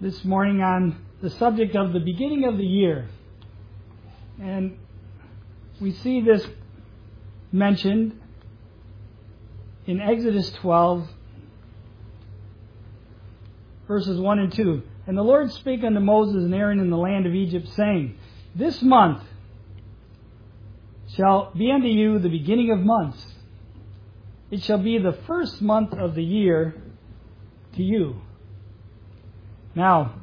this morning on the subject of the beginning of the year. And we see this mentioned in Exodus 12, verses 1 and 2. And the Lord spake unto Moses and Aaron in the land of Egypt, saying, This month shall be unto you the beginning of months. It shall be the first month of the year to you. Now,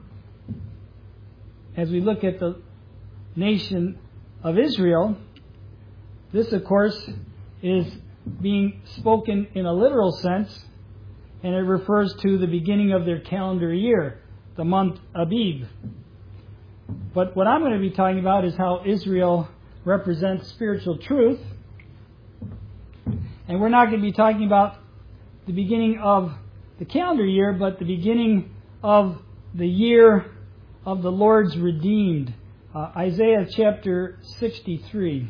as we look at the nation of Israel, this, of course, is being spoken in a literal sense, and it refers to the beginning of their calendar year, the month Abib. But what I'm going to be talking about is how Israel represents spiritual truth. And we're not going to be talking about the beginning of the calendar year, but the beginning of the year of the Lord's redeemed. Isaiah chapter 63.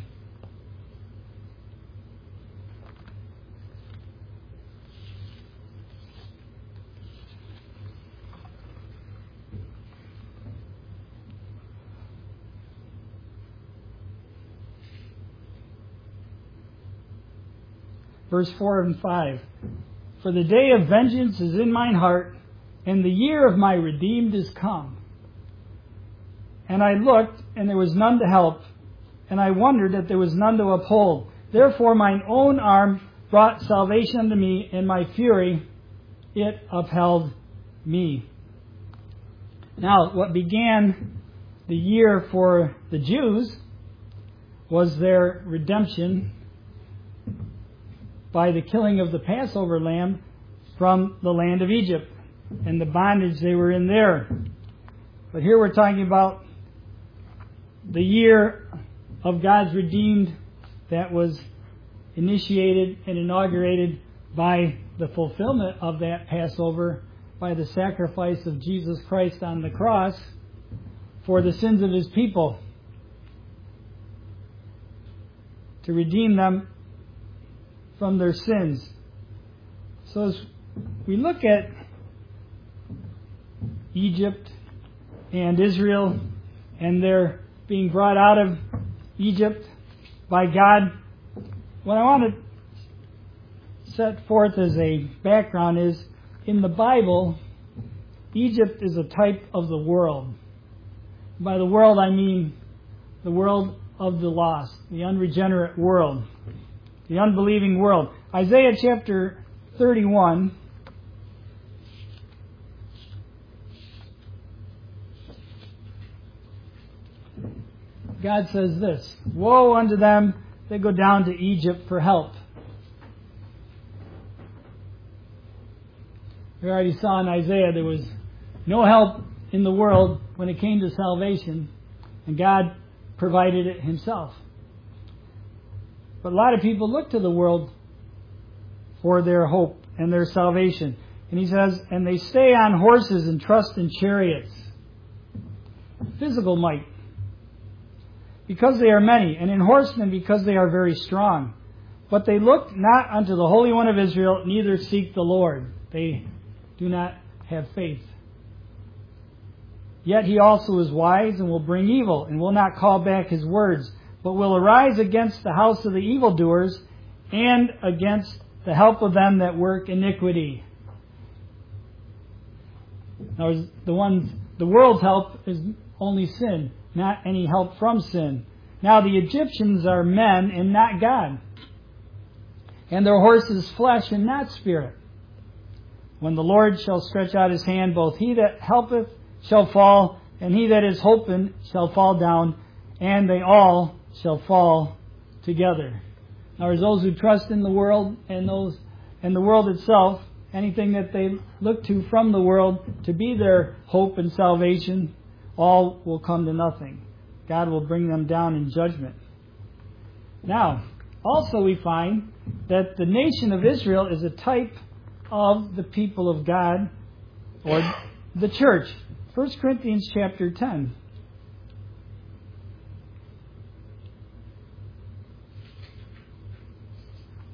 Verse 4 and 5. For the day of vengeance is in mine heart, and the year of my redeemed is come. And I looked, and there was none to help, and I wondered that there was none to uphold. Therefore mine own arm brought salvation unto me, and my fury, it upheld me. Now, what began the year for the Jews was their redemption by the killing of the Passover lamb from the land of Egypt and the bondage they were in there. But here we're talking about the year of God's redeemed that was initiated and inaugurated by the fulfillment of that Passover by the sacrifice of Jesus Christ on the cross for the sins of His people, to redeem them from their sins. So as we look at Egypt and Israel and their being brought out of Egypt by God, what I want to set forth as a background is, in the Bible, Egypt is a type of the world. By the world I mean the world of the lost, the unregenerate world, the unbelieving world. Isaiah chapter 31. God says this, Woe unto them that go down to Egypt for help. We already saw in Isaiah there was no help in the world when it came to salvation, and God provided it Himself. But a lot of people look to the world for their hope and their salvation. And He says, and they stay on horses and trust in chariots. Physical might, because they are many, and in horsemen because they are very strong. But they look not unto the Holy One of Israel, neither seek the Lord. They do not have faith. Yet He also is wise and will bring evil, and will not call back His words, but will arise against the house of the evildoers, and against the help of them that work iniquity. Now, the world's help is only sin, not any help from sin. Now the Egyptians are men and not God, and their horses flesh and not spirit. When the Lord shall stretch out His hand, both he that helpeth shall fall, and he that is hoping shall fall down, and they all shall fall together. Now there's those who trust in the world and the world itself, anything that they look to from the world to be their hope and salvation, all will come to nothing. God will bring them down in judgment. Now, also we find that the nation of Israel is a type of the people of God, or the church. 1 Corinthians chapter 10.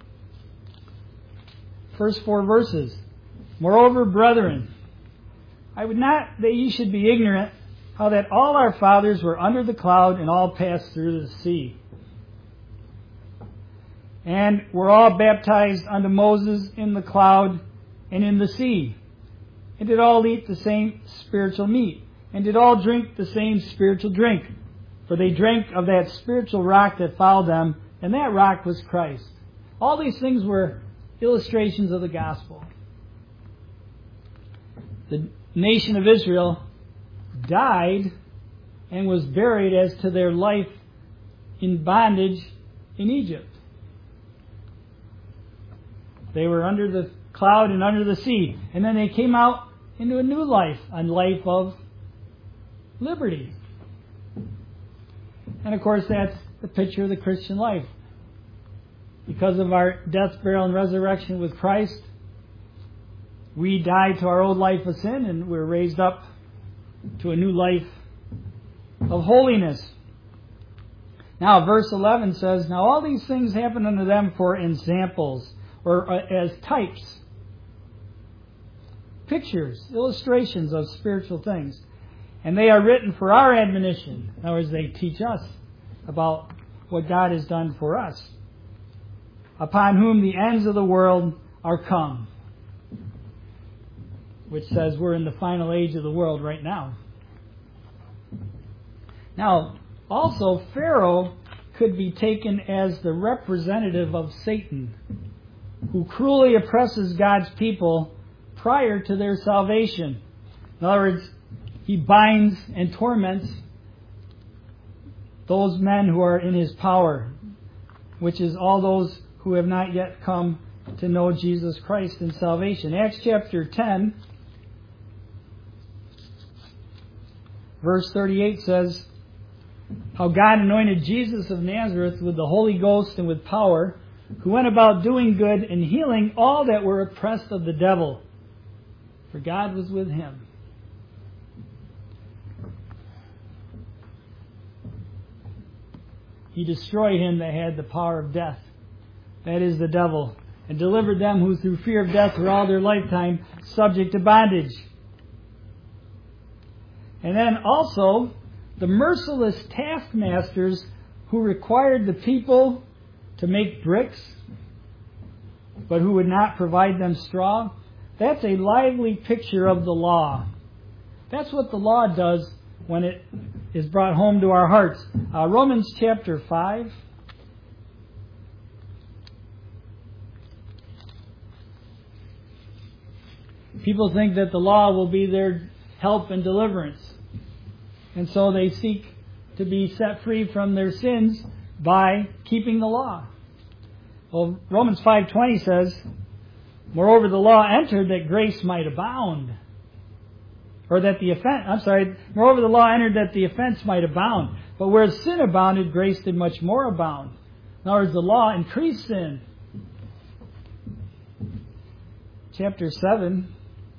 First 4 verses. Moreover, brethren, I would not that ye should be ignorant how that all our fathers were under the cloud and all passed through the sea. And were all baptized unto Moses in the cloud and in the sea. And did all eat the same spiritual meat. And did all drink the same spiritual drink. For they drank of that spiritual rock that followed them, and that rock was Christ. All these things were illustrations of the gospel. The nation of Israel died and was buried as to their life in bondage in Egypt. They were under the cloud and under the sea. And then they came out into a new life, a life of liberty. And of course, that's the picture of the Christian life. Because of our death, burial, and resurrection with Christ, we died to our old life of sin and we're raised up to a new life of holiness. Now, verse 11 says, Now all these things happen unto them for examples, or as types, pictures, illustrations of spiritual things. And they are written for our admonition. In other words, they teach us about what God has done for us. Upon whom the ends of the world are come. Which says we're in the final age of the world right now. Now, also, Pharaoh could be taken as the representative of Satan, who cruelly oppresses God's people prior to their salvation. In other words, he binds and torments those men who are in his power, which is all those who have not yet come to know Jesus Christ in salvation. Acts chapter 10, verse 38 says, How God anointed Jesus of Nazareth with the Holy Ghost and with power, who went about doing good and healing all that were oppressed of the devil, for God was with him. He destroyed him that had the power of death, that is the devil, and delivered them who through fear of death were all their lifetime subject to bondage. And then also the merciless taskmasters who required the people to make bricks, but who would not provide them straw. That's a lively picture of the law. That's what the law does when it is brought home to our hearts. Romans chapter 5. People think that the law will be their help and deliverance. And so they seek to be set free from their sins by keeping the law. Well, Romans 5:20 says, Moreover, the law entered that grace might abound. Or that the offense, moreover, the law entered that the offense might abound. But where sin abounded, grace did much more abound. In other words, the law increased sin. Chapter 7,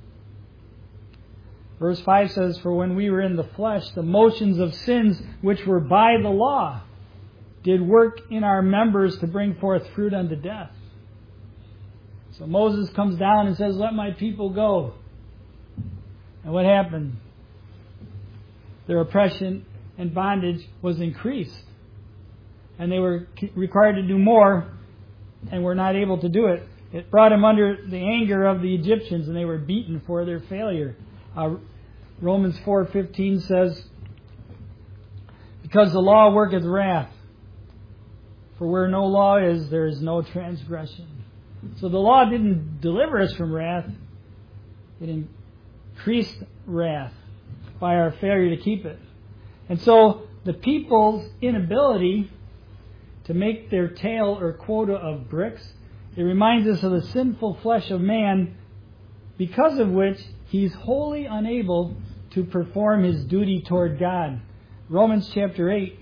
verse 5 says, For when we were in the flesh, the motions of sins which were by the law did work in our members to bring forth fruit unto death. So Moses comes down and says, Let my people go. And what happened? Their oppression and bondage was increased. And they were required to do more and were not able to do it. It brought them under the anger of the Egyptians and they were beaten for their failure. Romans 4:15 says, Because the law worketh wrath, for where no law is, there is no transgression. So the law didn't deliver us from wrath. It increased wrath by our failure to keep it. And so the people's inability to make their tale or quota of bricks, it reminds us of the sinful flesh of man, because of which he's wholly unable to perform his duty toward God. Romans chapter 8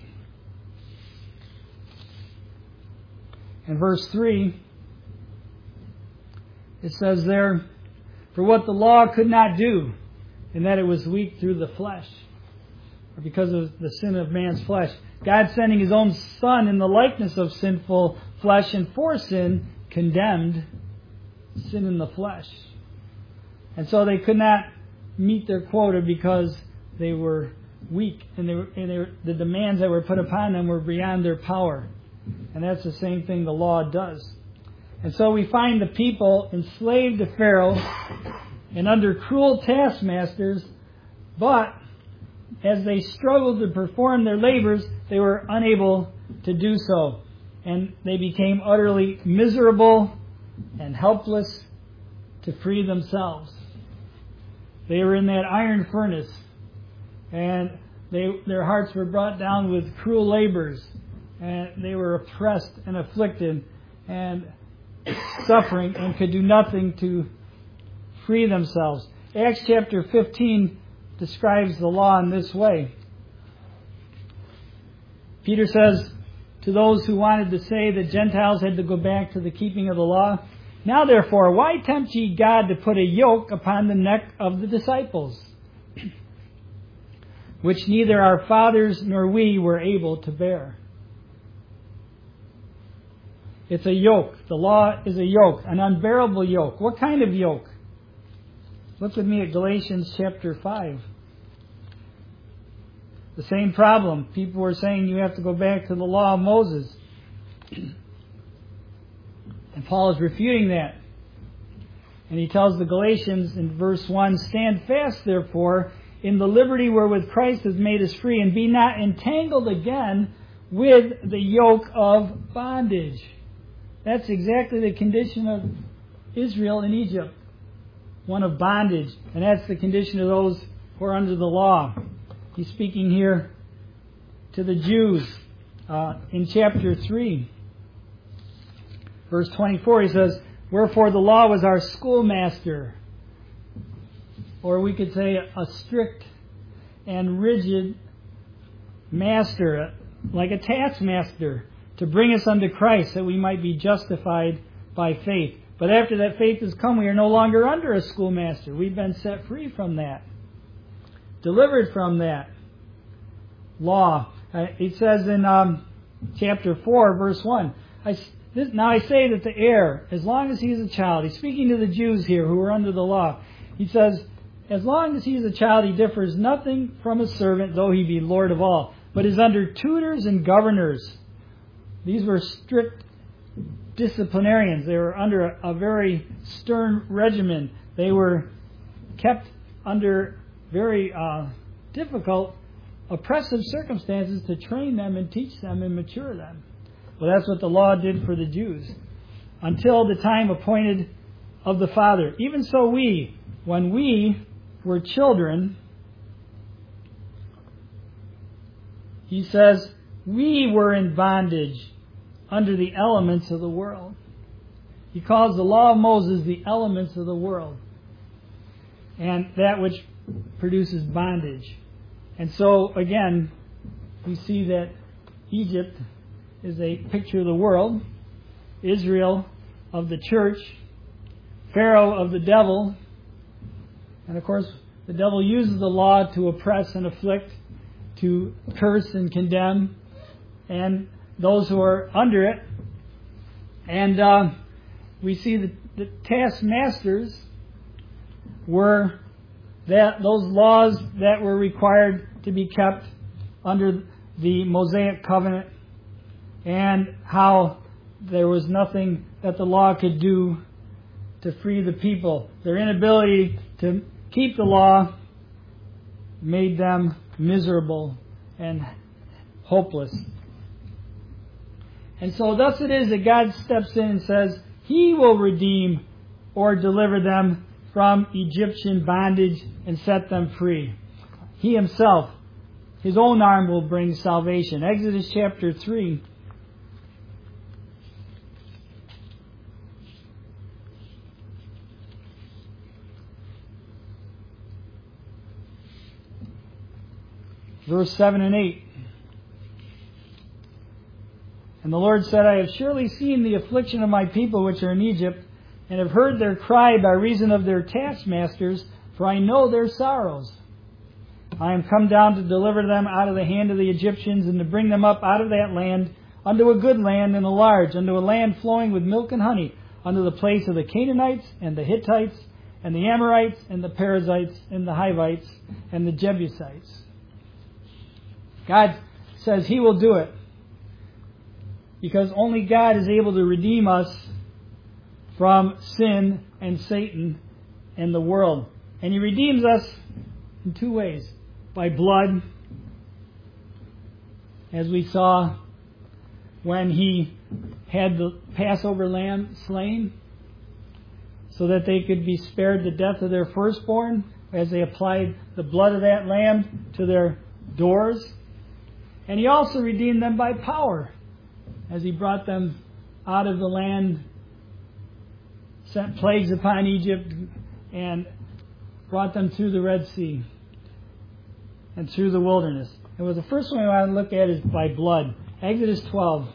and verse 3, it says there, For what the law could not do, in that it was weak through the flesh, or because of the sin of man's flesh, God sending His own Son in the likeness of sinful flesh, and for sin condemned sin in the flesh. And so they could not meet their quota because they were weak, and the demands that were put upon them were beyond their power. And that's the same thing the law does. And so we find the people enslaved to Pharaoh and under cruel taskmasters, but as they struggled to perform their labors, they were unable to do so. And they became utterly miserable and helpless to free themselves. They were in that iron furnace, and their hearts were brought down with cruel labors, and they were oppressed and afflicted and suffering and could do nothing to free themselves. Acts chapter 15 describes the law in this way. Peter says to those who wanted to say that Gentiles had to go back to the keeping of the law, "Now therefore, why tempt ye God to put a yoke upon the neck of the disciples, which neither our fathers nor we were able to bear?" It's a yoke. The law is a yoke, an unbearable yoke. What kind of yoke? Look with me at Galatians chapter 5. The same problem. People were saying you have to go back to the law of Moses. And Paul is refuting that. And he tells the Galatians in verse 1, "Stand fast, therefore, in the liberty wherewith Christ has made us free, and be not entangled again with the yoke of bondage." That's exactly the condition of Israel in Egypt. One of bondage. And that's the condition of those who are under the law. He's speaking here to the Jews in chapter 3. Verse 24, he says, "Wherefore the law was our schoolmaster." Or we could say a strict and rigid master, like a taskmaster, to bring us unto Christ, that we might be justified by faith. But after that faith has come, we are no longer under a schoolmaster. We've been set free from that, delivered from that law. It says in chapter 4, verse 1, "Now I say that the heir, as long as he is a child," he's speaking to the Jews here who are under the law. He says, "As long as he is a child, he differs nothing from a servant, though he be Lord of all, but is under tutors and governors." These were strict disciplinarians. They were under a very stern regimen. They were kept under very difficult, oppressive circumstances to train them and teach them and mature them. Well, that's what the law did for the Jews until the time appointed of the Father. Even so when we were children, he says, we were in bondage under the elements of the world. He calls the law of Moses the elements of the world, and that which produces bondage. And so, again, we see that Egypt is a picture of the world, Israel of the church, Pharaoh of the devil, and of course the devil uses the law to oppress and afflict, to curse and condemn, and those who are under it. And we see that the taskmasters were those laws that were required to be kept under the Mosaic covenant, and how there was nothing that the law could do to free the people. Their inability to keep the law made them miserable and hopeless. And so thus it is that God steps in and says He will redeem or deliver them from Egyptian bondage and set them free. He Himself, His own arm will bring salvation. Exodus chapter 3. Verse 7 and 8. "And the Lord said, I have surely seen the affliction of my people which are in Egypt, and have heard their cry by reason of their taskmasters, for I know their sorrows. I am come down to deliver them out of the hand of the Egyptians, and to bring them up out of that land unto a good land and a large, unto a land flowing with milk and honey, unto the place of the Canaanites and the Hittites and the Amorites, and the Perizzites, and the Hivites, and the Jebusites. God says He will do it, because only God is able to redeem us from sin and Satan and the world. And He redeems us in two ways. By blood, as we saw when He had the Passover lamb slain, so that they could be spared the death of their firstborn, as they applied the blood of that lamb to their doors. And He also redeemed them by power, as He brought them out of the land, sent plagues upon Egypt, and brought them through the Red Sea and through the wilderness. And the first one we want to look at is by blood. Exodus 12.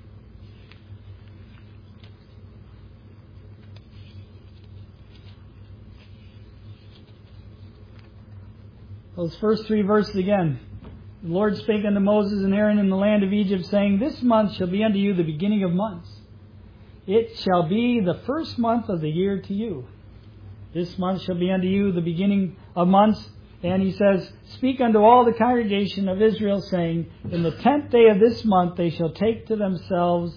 Those first three verses again. The Lord spake unto Moses and Aaron in the land of Egypt, saying, This month shall be unto you the beginning of months. It shall be the first month of the year to you. This month shall be unto you the beginning of months. And He says, Speak unto all the congregation of Israel, saying, In the 10th day of this month they shall take to themselves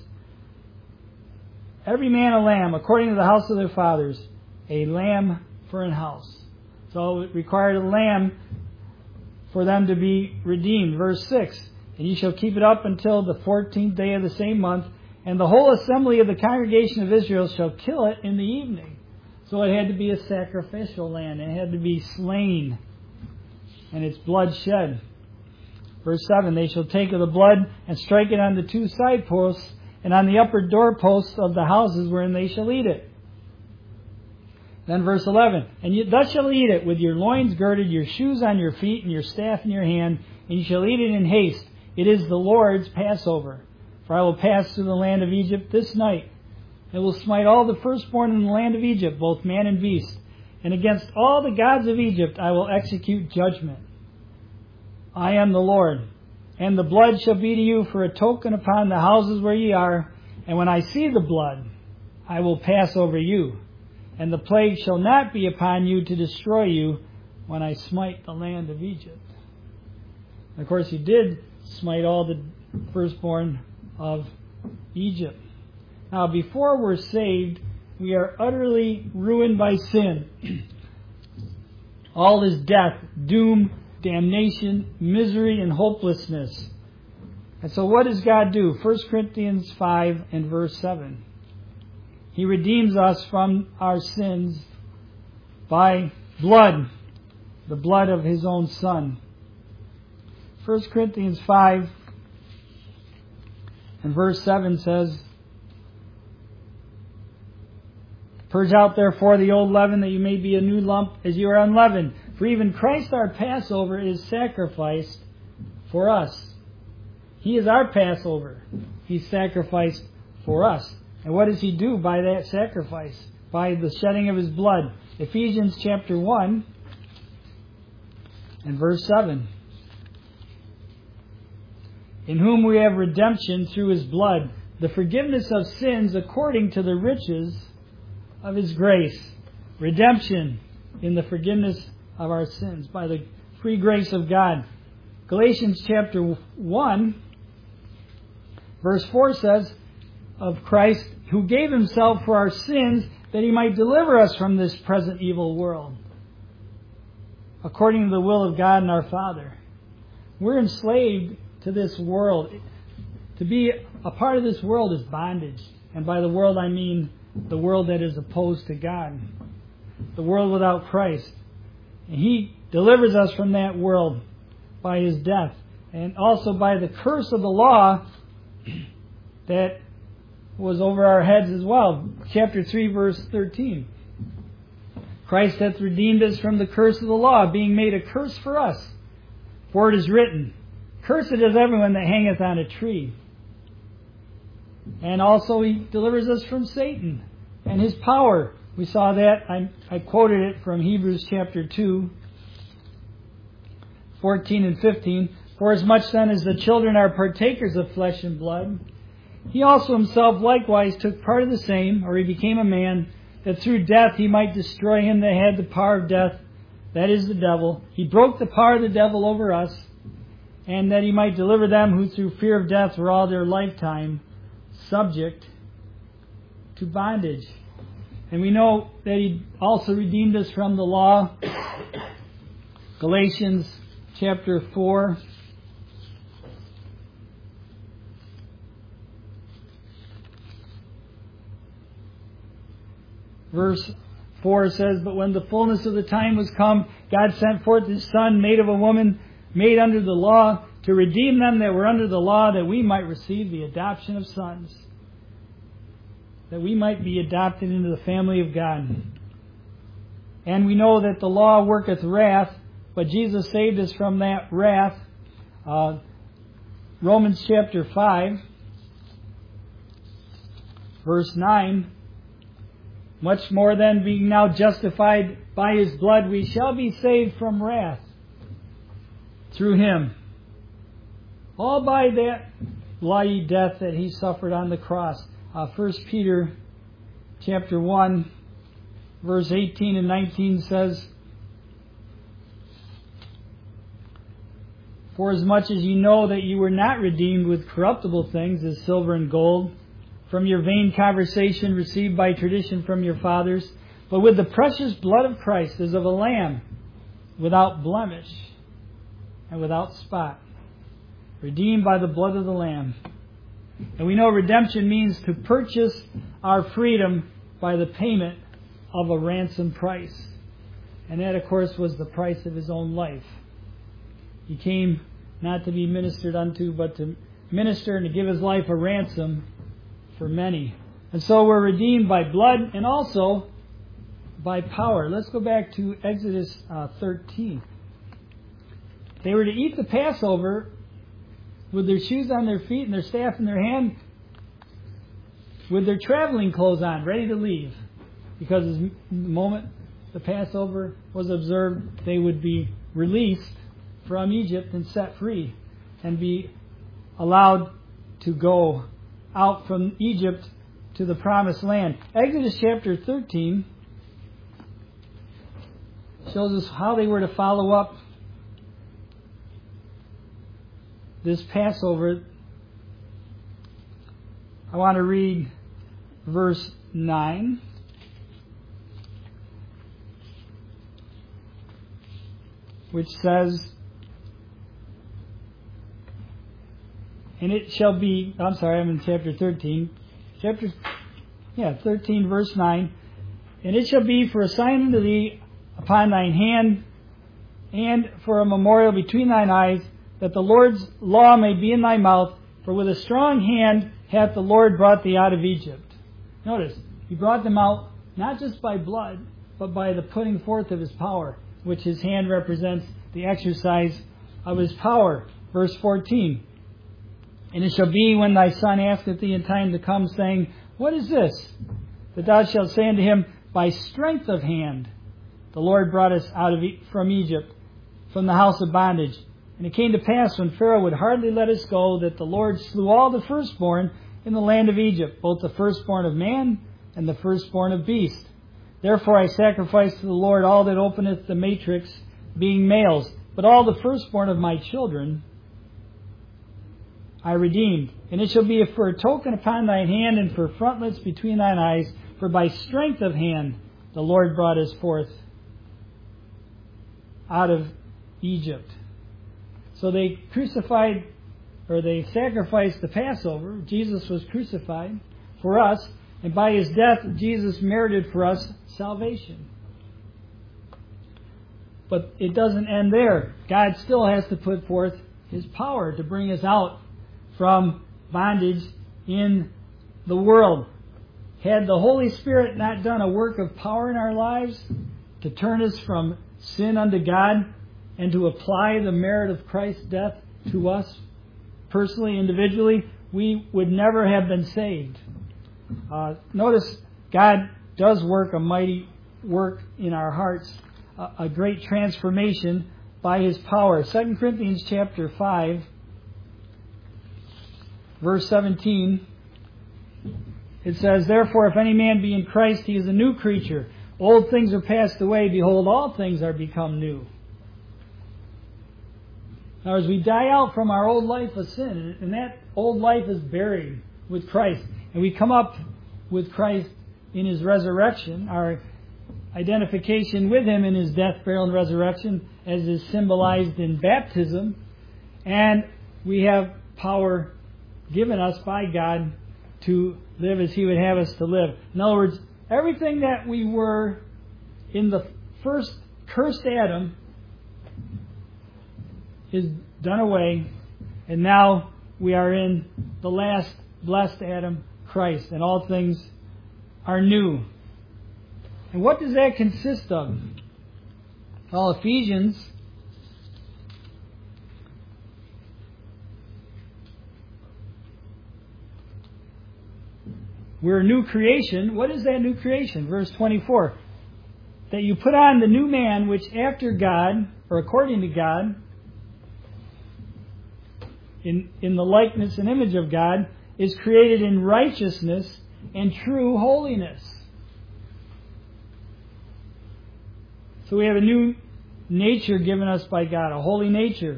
every man a lamb, according to the house of their fathers, a lamb for an house. So it required a lamb for them to be redeemed. Verse 6, And ye shall keep it up until the 14th day of the same month, and the whole assembly of the congregation of Israel shall kill it in the evening. So it had to be a sacrificial lamb. It had to be slain, and its blood shed. Verse 7, They shall take of the blood and strike it on the two side posts and on the upper doorposts of the houses wherein they shall eat it. Then verse 11, And you thus shall eat it, with your loins girded, your shoes on your feet, and your staff in your hand, and you shall eat it in haste. It is the Lord's Passover. For I will pass through the land of Egypt this night. I will smite all the firstborn in the land of Egypt, both man and beast. And against all the gods of Egypt I will execute judgment. I am the Lord. And the blood shall be to you for a token upon the houses where ye are. And when I see the blood, I will pass over you. And the plague shall not be upon you to destroy you when I smite the land of Egypt. And of course, He did smite all the firstborn of Egypt. Now, before we're saved, we are utterly ruined by sin. All is death, doom, damnation, misery, and hopelessness. And so what does God do? 1 Corinthians 5 and verse 7. He redeems us from our sins by blood, the blood of His own Son. 1 Corinthians 5 and verse 7 says, Purge out therefore the old leaven, that you may be a new lump, as you are unleavened. For even Christ our Passover is sacrificed for us. He is our Passover. He sacrificed for us. And what does He do by that sacrifice? By the shedding of His blood. Ephesians chapter 1 and verse 7. In whom we have redemption through His blood, the forgiveness of sins according to the riches of His grace. Redemption in the forgiveness of our sins by the free grace of God. Galatians chapter 1 verse 4 says, Of Christ, who gave Himself for our sins, that He might deliver us from this present evil world, according to the will of God and our Father. We're enslaved to this world. To be a part of this world is bondage. And by the world I mean the world that is opposed to God. The world without Christ. And He delivers us from that world by His death. And also by the curse of the law that was over our heads as well. Chapter 3, verse 13. Christ hath redeemed us from the curse of the law, being made a curse for us. For it is written, Cursed is everyone that hangeth on a tree. And also He delivers us from Satan and his power. We saw that. I quoted it from Hebrews chapter 2, 14 and 15. For as much then as the children are partakers of flesh and blood, He also Himself likewise took part of the same, or He became a man, that through death he might destroy him that had the power of death, that is the devil. He broke the power of the devil over us, and that he might deliver them who through fear of death were all their lifetime subject to bondage. And we know that he also redeemed us from the law. Galatians chapter 4. Verse 4 says, "But when the fullness of the time was come, God sent forth His Son, made of a woman, made under the law, to redeem them that were under the law, that we might receive the adoption of sons." That we might be adopted into the family of God. And we know that the law worketh wrath, but Jesus saved us from that wrath. Romans chapter 5, verse 9. "Much more then, being now justified by His blood, we shall be saved from wrath through Him." All by that bloody death that He suffered on the cross. 1 Peter chapter 1, verse 18 and 19 says, "For as much as ye know that you were not redeemed with corruptible things, as silver and gold, from your vain conversation received by tradition from your fathers, but with the precious blood of Christ, as of a lamb, without blemish and without spot, redeemed by the blood of the Lamb." And we know redemption means to purchase our freedom by the payment of a ransom price. And that, of course, was the price of His own life. He came not to be ministered unto, but to minister and to give His life a ransom for many. And so we're redeemed by blood and also by power. Let's go back to Exodus 13. They were to eat the Passover with their shoes on their feet and their staff in their hand, with their traveling clothes on, ready to leave. Because the moment the Passover was observed, they would be released from Egypt and set free and be allowed to go out from Egypt to the Promised Land. Exodus chapter 13 shows us how they were to follow up this Passover. I want to read verse 9. Which says, "And it shall be," I'm sorry, I'm in chapter 13. 13 verse 9. "And it shall be for a sign unto thee upon thine hand, and for a memorial between thine eyes, that the Lord's law may be in thy mouth, for with a strong hand hath the Lord brought thee out of Egypt." Notice, He brought them out not just by blood, but by the putting forth of His power, which His hand represents the exercise of His power. Verse 14, "And it shall be when thy son asketh thee in time to come, saying, What is this? That thou shalt say unto him, By strength of hand the Lord brought us out from Egypt, from the house of bondage. And it came to pass, when Pharaoh would hardly let us go, that the Lord slew all the firstborn in the land of Egypt, both the firstborn of man and the firstborn of beast. Therefore I sacrifice to the Lord all that openeth the matrix, being males, but all the firstborn of my children I redeemed. And it shall be for a token upon thine hand, and for frontlets between thine eyes, for by strength of hand the Lord brought us forth out of Egypt." So they they sacrificed the Passover. Jesus was crucified for us, and by His death, Jesus merited for us salvation. But it doesn't end there. God still has to put forth His power to bring us out from bondage in the world. Had the Holy Spirit not done a work of power in our lives to turn us from sin unto God and to apply the merit of Christ's death to us personally, individually, we would never have been saved. Notice God does work a mighty work in our hearts, a great transformation by His power. 2 Corinthians chapter 5, verse 17. It says, therefore, if any man be in Christ, he is a new creature. Old things are passed away. Behold, all things are become new. Now, as we die out from our old life of sin, and that old life is buried with Christ, and we come up with Christ in His resurrection, our identification with Him in His death, burial, and resurrection, as is symbolized in baptism, and we have power given us by God to live as He would have us to live. In other words, everything that we were in the first cursed Adam is done away, and now we are in the last blessed Adam, Christ, and all things are new. And what does that consist of? Well, Ephesians we're a new creation. What is that new creation? Verse 24. That you put on the new man, which after God, or according to God, in the likeness and image of God, is created in righteousness and true holiness. So we have a new nature given us by God, a holy nature.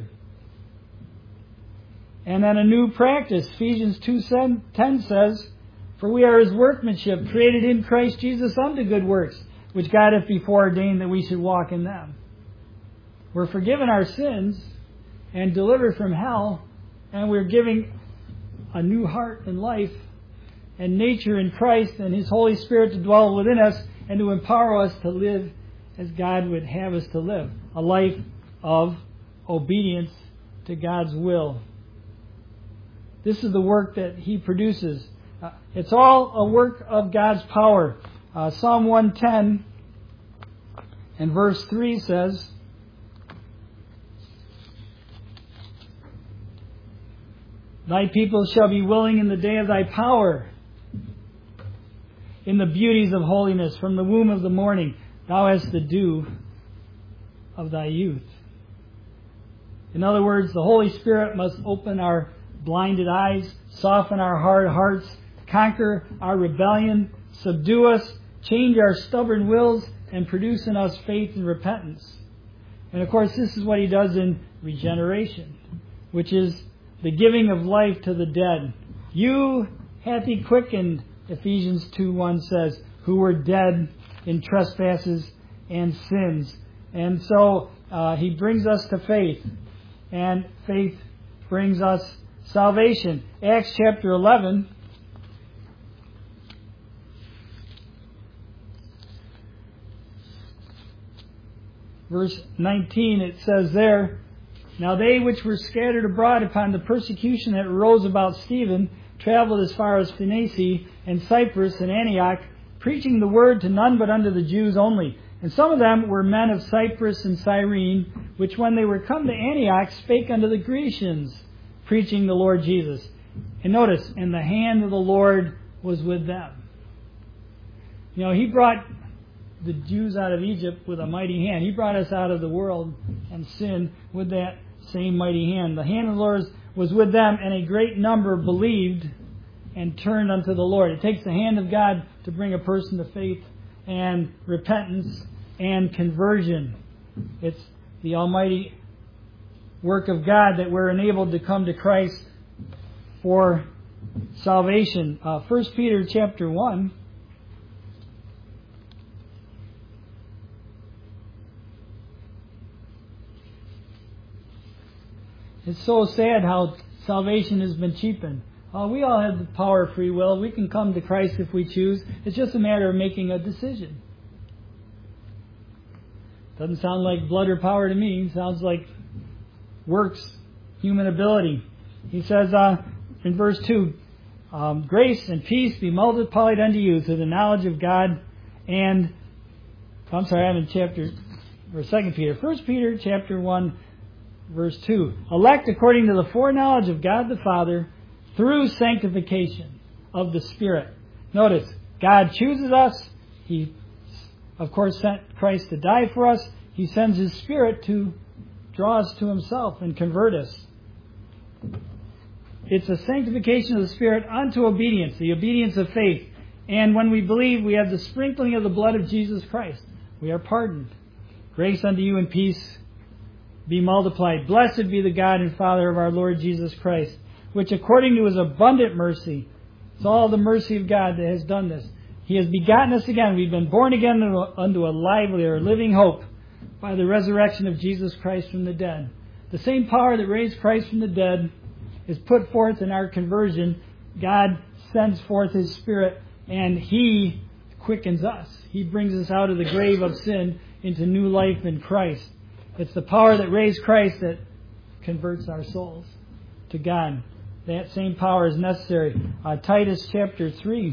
And then a new practice. Ephesians 2:10 says, for we are His workmanship, created in Christ Jesus unto good works, which God hath before ordained that we should walk in them. We're forgiven our sins and delivered from hell, and we're giving a new heart and life and nature in Christ and His Holy Spirit to dwell within us and to empower us to live as God would have us to live. A life of obedience to God's will. This is the work that He produces. It's all a work of God's power. Psalm 110 and verse 3 says, thy people shall be willing in the day of thy power, in the beauties of holiness. From the womb of the morning, thou hast the dew of thy youth. In other words, the Holy Spirit must open our blinded eyes, soften our hard hearts, conquer our rebellion, subdue us, change our stubborn wills, and produce in us faith and repentance. And of course, this is what He does in regeneration, which is the giving of life to the dead. You hath He quickened, Ephesians 2:1 says, who were dead in trespasses and sins. And so He brings us to faith, and faith brings us salvation. Acts chapter 11, verse 19, it says there, now they which were scattered abroad upon the persecution that arose about Stephen traveled as far as Phoenicia and Cyprus and Antioch, preaching the word to none but unto the Jews only. And some of them were men of Cyprus and Cyrene, which when they were come to Antioch spake unto the Grecians, preaching the Lord Jesus. And notice, and the hand of the Lord was with them. You know, He brought the Jews out of Egypt with a mighty hand. He brought us out of the world and sin with that same mighty hand. The hand of the Lord was with them, and a great number believed and turned unto the Lord. It takes the hand of God to bring a person to faith and repentance and conversion. It's the almighty work of God that we're enabled to come to Christ for salvation. 1 Peter chapter 1. It's so sad how salvation has been cheapened. We all have the power of free will. We can come to Christ if we choose. It's just a matter of making a decision. Doesn't sound like blood or power to me. It sounds like works, human ability. He says in verse 2, grace and peace be multiplied unto you through the knowledge of God and... I'm in 2 Peter. 1 Peter chapter 1, verse 2. Elect according to the foreknowledge of God the Father through sanctification of the Spirit. Notice, God chooses us. He, of course, sent Christ to die for us. He sends His Spirit to draw us to Himself and convert us. It's a sanctification of the Spirit unto obedience, the obedience of faith. And when we believe, we have the sprinkling of the blood of Jesus Christ. We are pardoned. Grace unto you and peace be multiplied. Blessed be the God and Father of our Lord Jesus Christ, which according to his abundant mercy, it's all the mercy of God that has done this. He has begotten us again. We've been born again unto a lively or living hope by the resurrection of Jesus Christ from the dead. The same power that raised Christ from the dead is put forth in our conversion. God sends forth his Spirit, and he quickens us. He brings us out of the grave of sin into new life in Christ. It's the power that raised Christ that converts our souls to God. That same power is necessary. Titus chapter 3,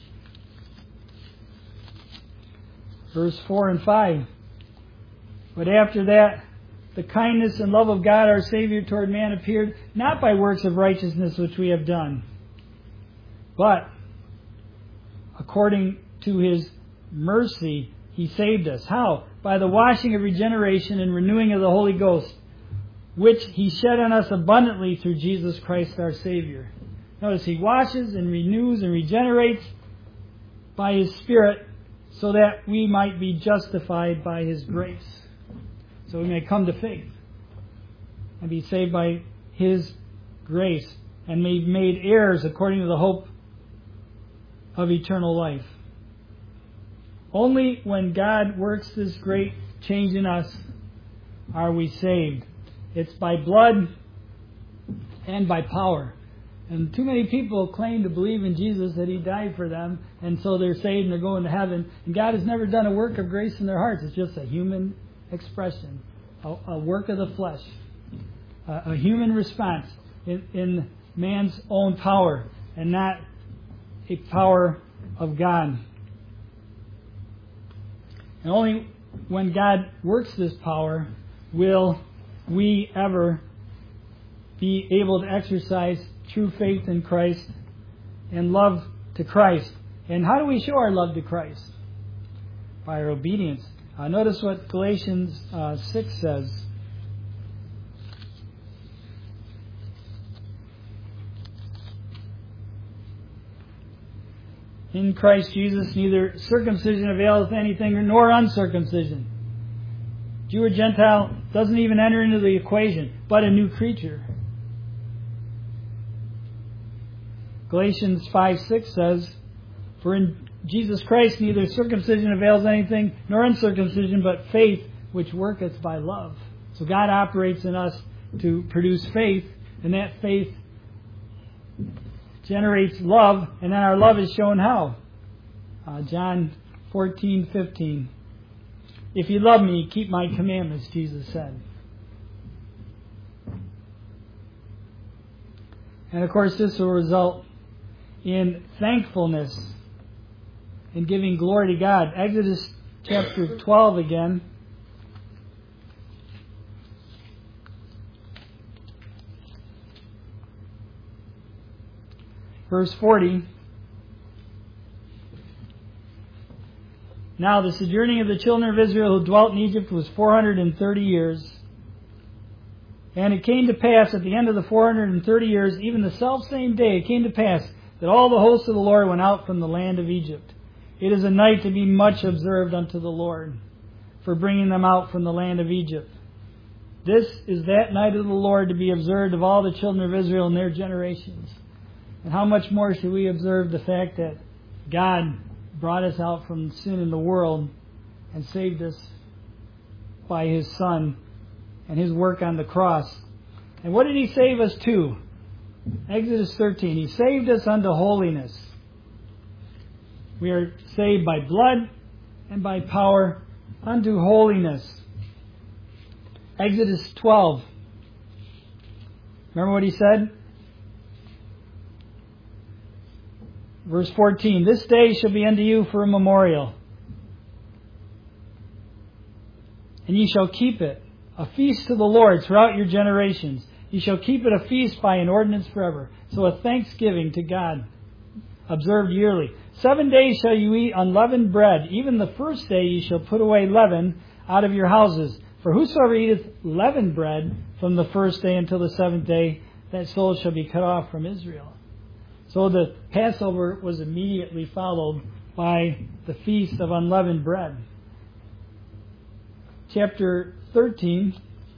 verse 4 and 5. But after that, the kindness and love of God our Savior toward man appeared, not by works of righteousness which we have done, but according to his mercy he saved us. How? By the washing of regeneration and renewing of the Holy Ghost, which he shed on us abundantly through Jesus Christ our Savior. Notice, he washes and renews and regenerates by his Spirit so that we might be justified by his grace. So we may come to faith and be saved by his grace and be made heirs according to the hope of eternal life. Only when God works this great change in us are we saved. It's by blood and by power. And too many people claim to believe in Jesus, that he died for them, and so they're saved and they're going to heaven. And God has never done a work of grace in their hearts. It's just a human expression, a work of the flesh, a human response in man's own power, and not a power of God. And only when God works this power will we ever be able to exercise true faith in Christ and love to Christ. And how do we show our love to Christ? By our obedience. Notice what Galatians 6 says. In Christ Jesus, neither circumcision availeth anything nor uncircumcision. Jew or Gentile doesn't even enter into the equation, but a new creature. Galatians 5:6 says, for in Jesus Christ neither circumcision avails anything nor uncircumcision, but faith which worketh by love. So God operates in us to produce faith, and that faith generates love, and then our love is shown how? John 14:15. If you love me, keep my commandments, Jesus said. And of course this will result in thankfulness and giving glory to God. Exodus chapter 12 again. Verse 40. Now the sojourning of the children of Israel who dwelt in Egypt was 430 years. And it came to pass at the end of the 430 years, even the selfsame day, it came to pass that all the hosts of the Lord went out from the land of Egypt. It is a night to be much observed unto the Lord, for bringing them out from the land of Egypt. This is that night of the Lord to be observed of all the children of Israel in their generations. And how much more should we observe the fact that God brought us out from sin in the world and saved us by his Son and his work on the cross. And what did he save us to? Exodus 13. He saved us unto holiness. We are saved by blood and by power unto holiness. Exodus 12. Remember what he said? Verse 14. This day shall be unto you for a memorial, and ye shall keep it a feast to the Lord throughout your generations. Ye shall keep it a feast by an ordinance forever. So a thanksgiving to God, observed yearly. 7 days shall you eat unleavened bread. Even the first day ye shall put away leaven out of your houses. For whosoever eateth leavened bread from the first day until the seventh day, that soul shall be cut off from Israel. So the Passover was immediately followed by the Feast of Unleavened Bread. Chapter 13,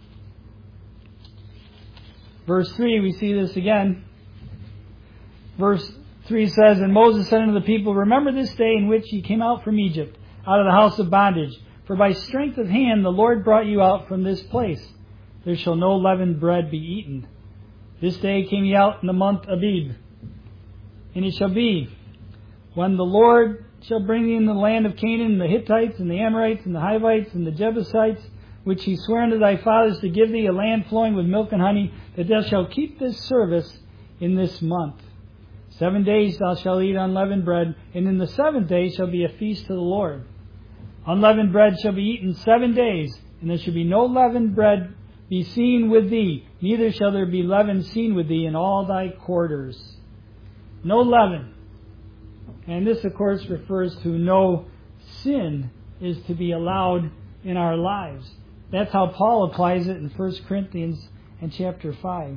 verse 3, we see this again. Verse 3 says, And Moses said unto the people, Remember this day in which ye came out from Egypt, out of the house of bondage. For by strength of hand the Lord brought you out from this place. There shall no leavened bread be eaten. This day came ye out in the month Abib. And it shall be, when the Lord shall bring thee in the land of Canaan, and the Hittites, and the Amorites, and the Hivites, and the Jebusites, which he sware unto thy fathers to give thee, a land flowing with milk and honey, that thou shalt keep this service in this month. 7 days thou shalt eat unleavened bread, and in the 7th day shall be a feast to the Lord. Unleavened bread shall be eaten 7 days, and there shall be no leavened bread be seen with thee, neither shall there be leaven seen with thee in all thy quarters. No leaven. And this, of course, refers to no sin is to be allowed in our lives. That's how Paul applies it in 1 Corinthians and chapter 5.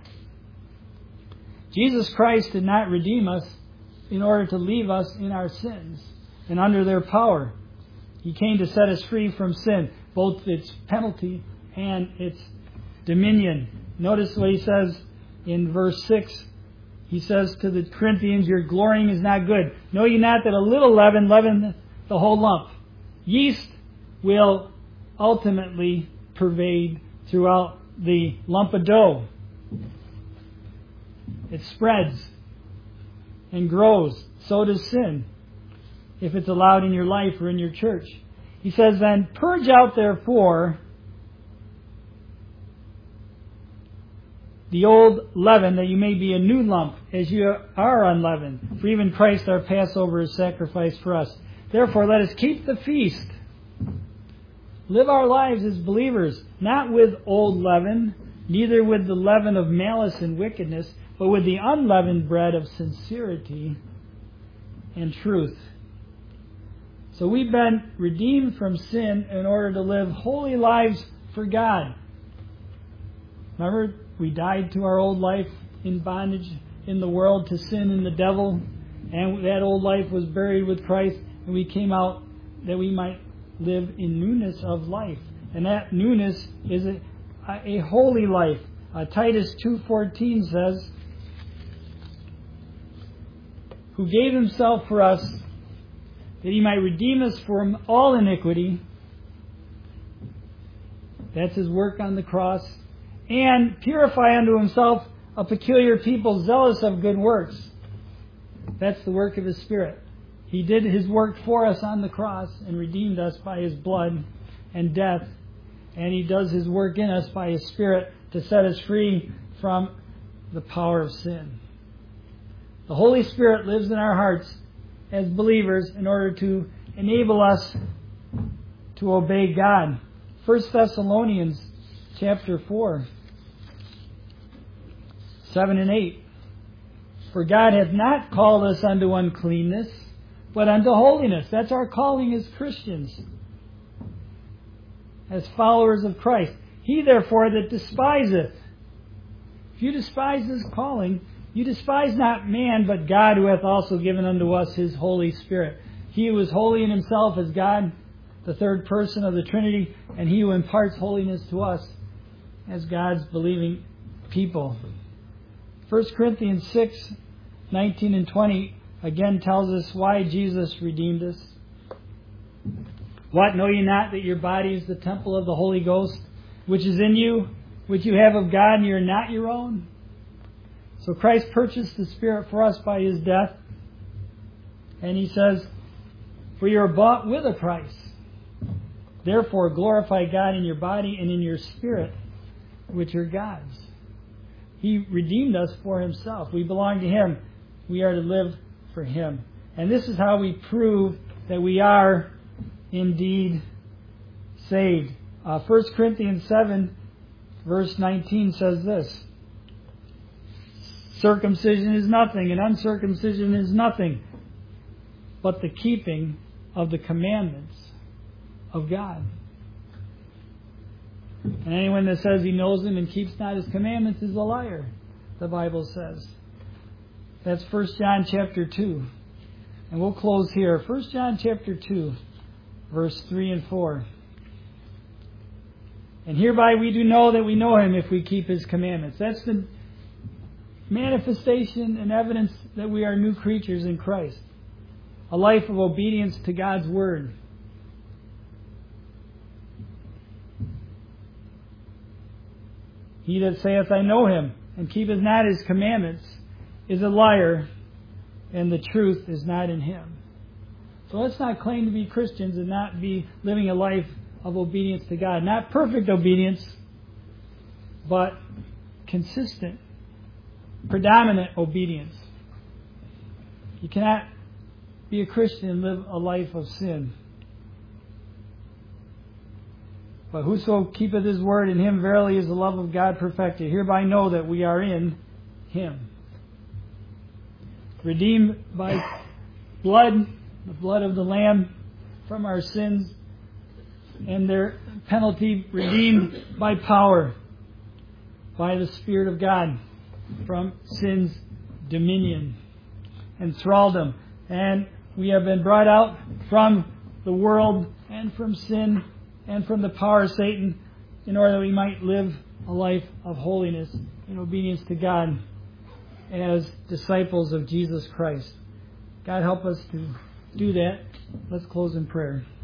Jesus Christ did not redeem us in order to leave us in our sins and under their power. He came to set us free from sin, both its penalty and its dominion. Notice what he says in verse 6. He says to the Corinthians, Your glorying is not good. Know ye not that a little leaven leaveneth the whole lump? Yeast will ultimately pervade throughout the lump of dough. It spreads and grows. So does sin, if it's allowed in your life or in your church. He says then, Purge out therefore the old leaven, that you may be a new lump, as you are unleavened. For even Christ our Passover is sacrificed for us. Therefore let us keep the feast. Live our lives as believers, not with old leaven, neither with the leaven of malice and wickedness, but with the unleavened bread of sincerity and truth. So we've been redeemed from sin in order to live holy lives for God. Remember, we died to our old life in bondage in the world to sin and the devil, and that old life was buried with Christ, and we came out that we might live in newness of life. And that newness is a holy life. Titus 2:14 says, Who gave himself for us, that he might redeem us from all iniquity. That's his work on the cross. And purify unto himself a peculiar people zealous of good works. That's the work of his Spirit. He did his work for us on the cross and redeemed us by his blood and death. And he does his work in us by his Spirit to set us free from the power of sin. The Holy Spirit lives in our hearts as believers in order to enable us to obey God. 1 Thessalonians chapter 4, 7 and 8. For God hath not called us unto uncleanness, but unto holiness. That's our calling as Christians, as followers of Christ. He therefore that despiseth. If you despise this calling, you despise not man, but God, who hath also given unto us his Holy Spirit. He who is holy in himself is God, the third person of the Trinity, and he who imparts holiness to us as God's believing people. 1 Corinthians 6, 19 and 20 again tells us why Jesus redeemed us. What, know ye not that your body is the temple of the Holy Ghost, which is in you, which you have of God, and you are not your own? So Christ purchased the Spirit for us by his death. And he says, For you are bought with a price. Therefore glorify God in your body and in your spirit, which are God's. He redeemed us for himself. We belong to him. We are to live for him. And this is how we prove that we are indeed saved. 1 Corinthians 7, verse 19 says this. Circumcision is nothing, and uncircumcision is nothing, but the keeping of the commandments of God. And anyone that says he knows him and keeps not his commandments is a liar, the Bible says. That's 1 John chapter 2. And we'll close here. 1 John chapter 2, verse 3 and 4. And hereby we do know that we know Him if we keep His commandments. That's the manifestation and evidence that we are new creatures in Christ. A life of obedience to God's Word. He that saith, I know Him, and keepeth not His commandments, is a liar, and the truth is not in him. So let's not claim to be Christians and not be living a life of obedience to God. Not perfect obedience, but consistent, predominant obedience. You cannot be a Christian and live a life of sin. But whoso keepeth His word, in him verily is the love of God perfected. Hereby know that we are in Him. Redeemed by blood, the blood of the Lamb, from our sins, and their penalty redeemed by power, by the Spirit of God, from sin's dominion and thraldom. And we have been brought out from the world and from sin and from the power of Satan, in order that we might live a life of holiness and obedience to God as disciples of Jesus Christ. God help us to do that. Let's close in prayer.